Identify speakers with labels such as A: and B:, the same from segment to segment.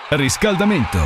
A: Riscaldamento.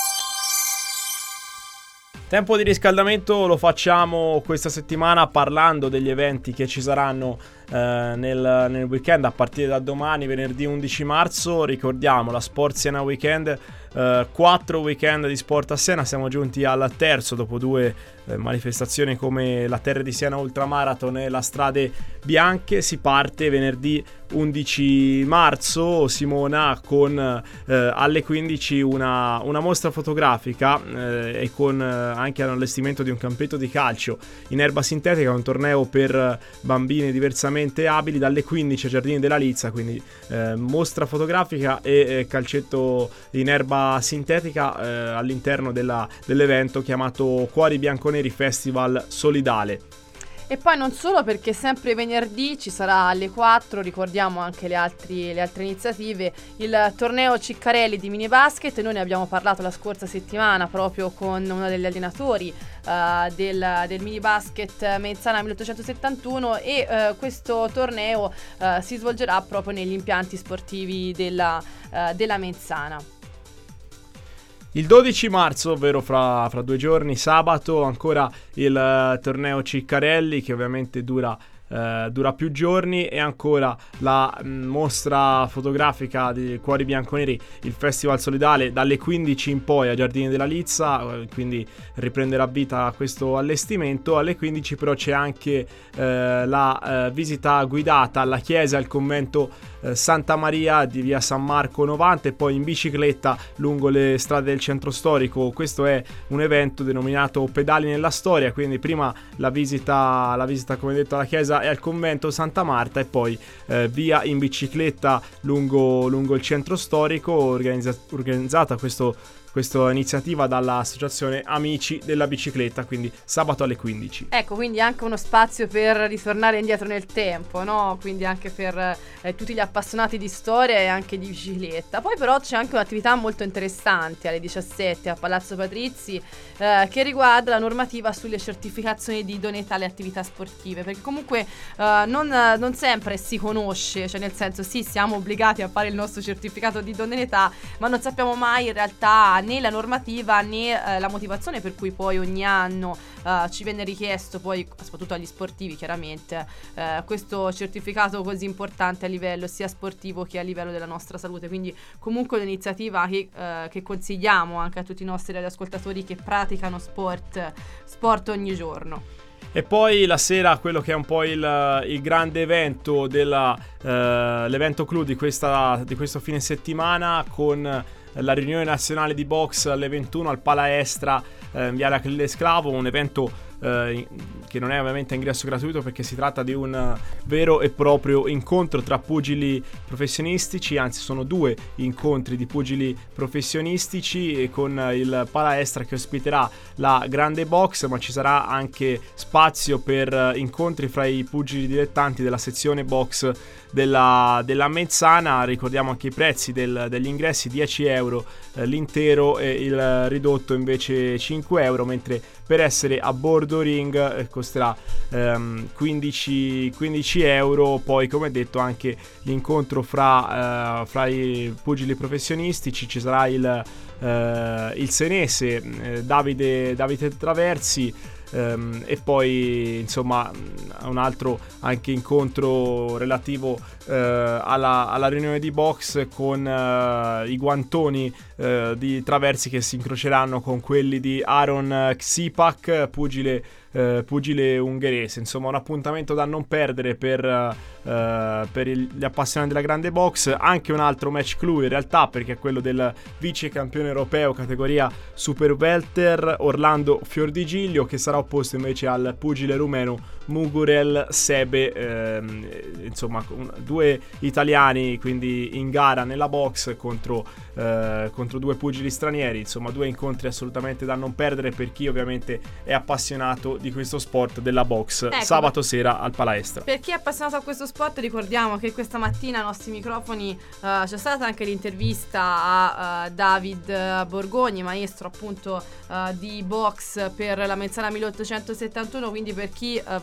B: Tempo di riscaldamento lo facciamo questa settimana parlando degli eventi che ci saranno nel weekend a partire da domani, venerdì 11 marzo. Ricordiamo la Sport Siena Weekend, 4 weekend di sport a Siena. Siamo giunti al terzo dopo 2 manifestazioni come la Terre di Siena Ultramarathon e la Strade Bianche. Si parte venerdì 11 marzo, Simona, con alle 15 una mostra fotografica e con anche l'allestimento di un campetto di calcio in erba sintetica, un torneo per bambini diversamente abili, dalle 15 a Giardini della Lizza, quindi mostra fotografica e calcetto in erba sintetica all'interno dell'evento chiamato Cuori Bianconeri Festival Solidale.
C: E poi non solo, perché sempre venerdì ci sarà alle 4, ricordiamo anche le altre iniziative, il torneo Ciccarelli di mini basket. Noi ne abbiamo parlato la scorsa settimana proprio con uno degli allenatori del mini basket Mezzana 1871 e questo torneo si svolgerà proprio negli impianti sportivi della Mezzana.
B: Il 12 marzo, ovvero fra 2 giorni, sabato, ancora il torneo Ciccarelli, che ovviamente dura più giorni, e ancora la mostra fotografica di Cuori Bianconeri, il Festival Solidale, dalle 15 in poi a Giardini della Lizza, quindi riprenderà vita questo allestimento. Alle 15 però c'è anche la visita guidata alla chiesa e al convento Santa Maria di via San Marco 90 e poi in bicicletta lungo le strade del centro storico. Questo è un evento denominato Pedali nella Storia, quindi prima la visita come detto alla chiesa e al convento Santa Marta e poi via in bicicletta lungo il centro storico, organizzata questa iniziativa dall'associazione Amici della Bicicletta, quindi sabato alle 15.
C: Ecco, quindi anche uno spazio per ritornare indietro nel tempo, no? Quindi anche per tutti gli appassionati di storia e anche di bicicletta. Poi però c'è anche un'attività molto interessante alle 17 a Palazzo Patrizzi che riguarda la normativa sulle certificazioni di idoneità alle attività sportive, perché comunque non sempre si conosce, cioè nel senso sì, siamo obbligati a fare il nostro certificato di idoneità, ma non sappiamo mai in realtà né la normativa né la motivazione per cui poi ogni anno ci viene richiesto, poi soprattutto agli sportivi chiaramente, questo certificato così importante a livello sia sportivo che a livello della nostra salute. Quindi comunque un'iniziativa che consigliamo anche a tutti i nostri radioascoltatori che praticano sport ogni giorno.
B: E poi la sera, quello che è un po' il grande evento l'evento clou di questo fine settimana, con la riunione nazionale di box alle 21 al Palaestra in Viale Achille Sclavo, un evento che non è ovviamente a ingresso gratuito, perché si tratta di un vero e proprio incontro tra pugili professionistici, anzi sono 2 incontri di pugili professionistici, e con il Palaestra che ospiterà la grande box, ma ci sarà anche spazio per incontri fra i pugili dilettanti della sezione box della Mezzana. Ricordiamo anche i prezzi degli ingressi: 10 euro l'intero e il ridotto invece 5 euro, mentre per essere a bordo ring costerà 15 euro. Poi, come detto, anche l'incontro fra i pugili professionistici. Ci sarà il senese Davide Traversi, e poi insomma un altro anche incontro relativo alla riunione di box, con i guantoni di Traversi che si incroceranno con quelli di Aaron Ksipak, pugile ungherese. Insomma, un appuntamento da non perdere per gli appassionati della grande box. Anche un altro match clou in realtà, perché è quello del vice campione europeo categoria super welter Orlando Fiordigiglio, che sarà opposto invece al pugile rumeno Mugurel Sebe. Insomma, 2 italiani quindi in gara nella box contro 2 pugili stranieri. Insomma, 2 incontri assolutamente da non perdere per chi ovviamente è appassionato di questo sport della box. Ecco, sabato sera al Palaestra.
C: Per chi è appassionato a questo sport, ricordiamo che questa mattina ai nostri microfoni c'è stata anche l'intervista a David Borgogni, maestro appunto di box per la Mezzana 1871. Quindi per chi volesse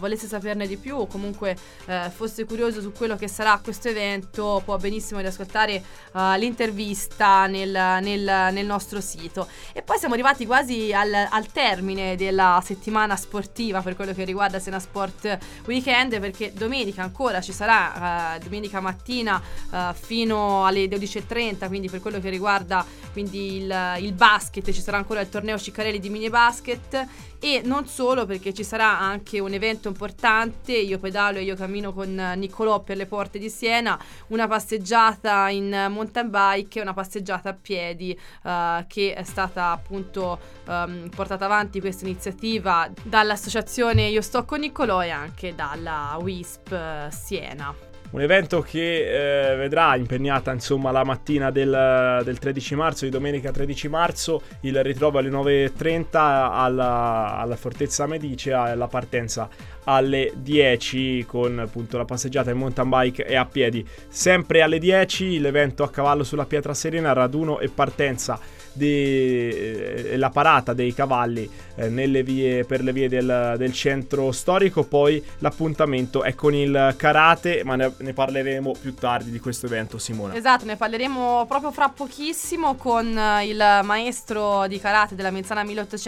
C: volesse saperne di più o comunque fosse curioso su quello che sarà questo evento, può benissimo riascoltare l'intervista nel nostro sito. E poi siamo arrivati quasi al termine della settimana sportiva per quello che riguarda Siena Sport Weekend, perché domenica ancora ci sarà, domenica mattina fino alle 12:30, quindi per quello che riguarda quindi il basket, ci sarà ancora il torneo Ciccarelli di mini basket. E non solo, perché ci sarà anche un evento importante, Io pedalo e io cammino con Niccolò per le porte di Siena, una passeggiata in mountain bike e una passeggiata a piedi che è stata appunto portata avanti questa iniziativa dall'associazione Io sto con Niccolò e anche dalla WISP Siena.
B: Un evento che vedrà impegnata insomma la mattina del 13 marzo, di domenica 13 marzo, il ritrovo alle 9:30 alla Fortezza Medicea e la partenza alle 10 con appunto la passeggiata in mountain bike e a piedi. Sempre alle 10 l'evento a cavallo sulla Pietra Serena, raduno e partenza la parata dei cavalli per le vie del centro storico. Poi l'appuntamento è con il karate, ma ne parleremo più tardi di questo evento, Simona.
C: Esatto, ne parleremo proprio fra pochissimo con il maestro di karate della Menzana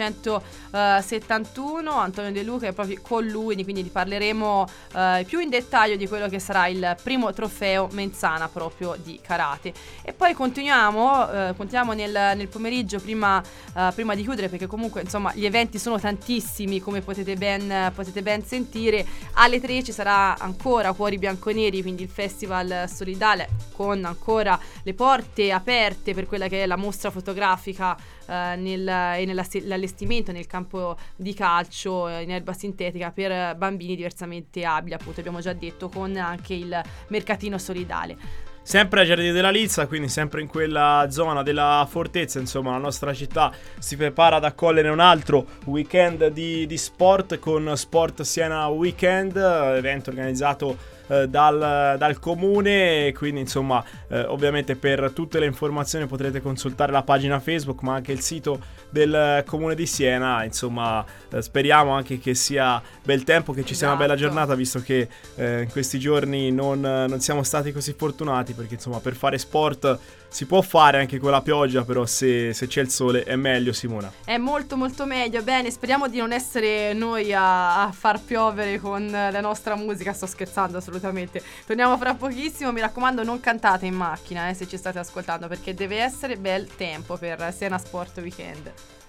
C: 1871, Antonio De Luca, e proprio con lui quindi parleremo più in dettaglio di quello che sarà il primo trofeo Menzana proprio di karate. E poi continuiamo nel pomeriggio prima di chiudere, perché comunque insomma gli eventi sono tantissimi, come potete ben sentire. Alle 3 ci sarà ancora Cuori Bianconeri, quindi il festival solidale con ancora le porte aperte per quella che è la mostra fotografica nell'allestimento nel campo di calcio in erba sintetica per bambini diversamente abili, appunto abbiamo già detto, con anche il mercatino solidale.
B: Sempre a Giardini della Lizza, quindi sempre in quella zona della fortezza, insomma la nostra città si prepara ad accogliere un altro weekend di sport con Sport Siena Weekend, evento organizzato dal comune. Quindi insomma ovviamente per tutte le informazioni potrete consultare la pagina Facebook ma anche il sito del comune di Siena. Insomma speriamo anche che sia bel tempo, che ci sia una bella giornata, visto che in questi giorni non siamo stati così fortunati, perché insomma per fare sport si può fare anche con la pioggia, però se c'è il sole è meglio, Simona.
C: È molto molto meglio. Bene, speriamo di non essere noi a far piovere con la nostra musica. Sto scherzando assolutamente. Torniamo fra pochissimo. Mi raccomando, non cantate in macchina se ci state ascoltando, perché deve essere bel tempo per Siena Sport Weekend.